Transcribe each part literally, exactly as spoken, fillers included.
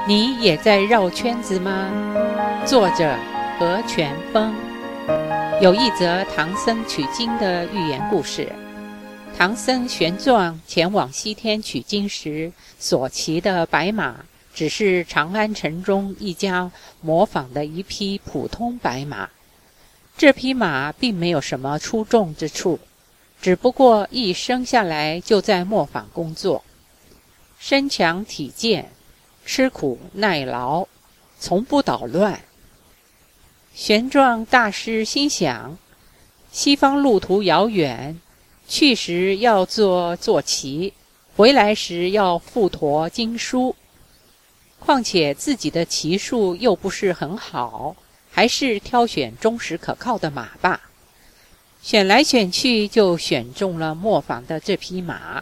你也在绕圈子吗？作者何全峰。有一则唐僧取经的寓言故事。唐僧玄奘前往西天取经时所骑的白马，只是长安城中一家模仿的一匹普通白马。这匹马并没有什么出众之处，只不过一生下来就在磨坊工作，身强体健，吃苦耐劳，从不捣乱。玄奘大师心想，西方路途遥远，去时要坐坐骑，回来时要负驮经书，况且自己的骑术又不是很好，还是挑选忠实可靠的马吧。选来选去就选中了磨坊的这匹马。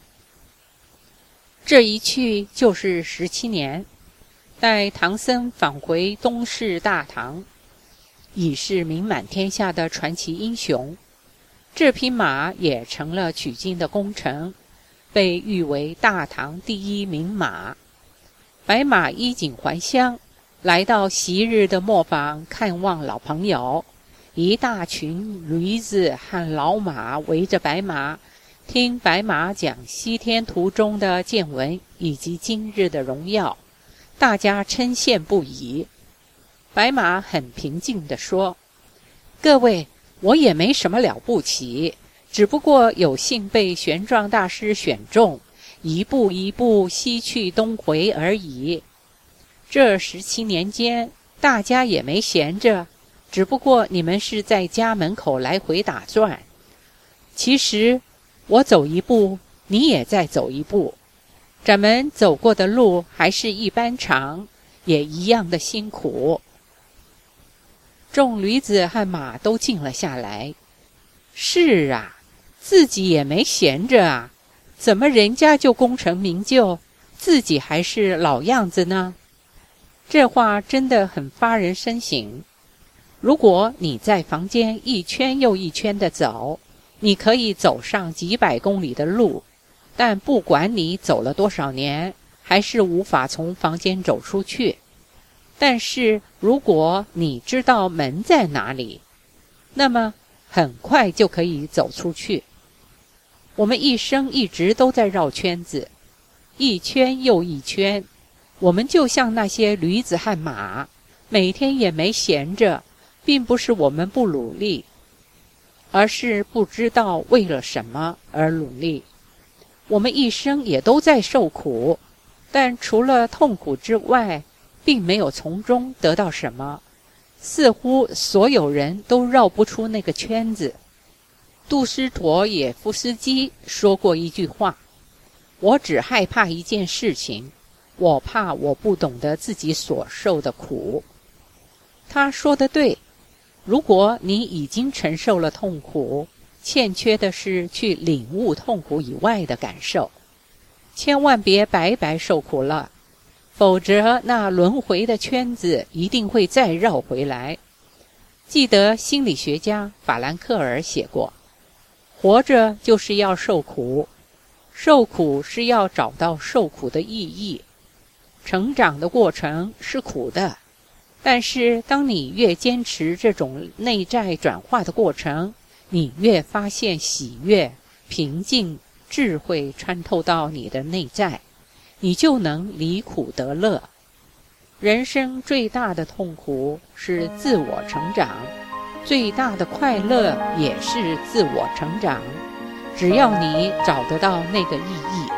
这一去就是十七年，待唐僧返回东市大唐，已是名满天下的传奇英雄。这匹马也成了取经的功臣，被誉为大唐第一名马。白马衣锦还乡，来到昔日的磨坊看望老朋友。一大群驴子和老马围着白马，听白马讲西天途中的见闻以及今日的荣耀，大家称羡不已。白马很平静地说，各位，我也没什么了不起，只不过有幸被玄奘大师选中，一步一步西去东回而已。这十七年间，大家也没闲着，只不过你们是在家门口来回打转。其实我走一步，你也在走一步，咱们走过的路还是一般长，也一样的辛苦。众驴子和马都静了下来。是啊，自己也没闲着啊，怎么人家就功成名就，自己还是老样子呢？这话真的很发人深省。如果你在房间一圈又一圈地走，你可以走上几百公里的路，但不管你走了多少年，还是无法从房间走出去。但是如果你知道门在哪里，那么很快就可以走出去。我们一生一直都在绕圈子，一圈又一圈，我们就像那些驴子和马，每天也没闲着，并不是我们不努力，而是不知道为了什么而努力。我们一生也都在受苦，但除了痛苦之外，并没有从中得到什么，似乎所有人都绕不出那个圈子。杜斯妥也夫斯基说过一句话，我只害怕一件事情，我怕我不懂得自己所受的苦。他说得对，如果你已经承受了痛苦，欠缺的是去领悟痛苦以外的感受。千万别白白受苦了，否则那轮回的圈子一定会再绕回来。记得心理学家法兰克尔写过，活着就是要受苦，受苦是要找到受苦的意义。成长的过程是苦的，但是当你越坚持这种内在转化的过程，你越发现喜悦、平静、智慧穿透到你的内在，你就能离苦得乐。人生最大的痛苦是自我成长，最大的快乐也是自我成长，只要你找得到那个意义。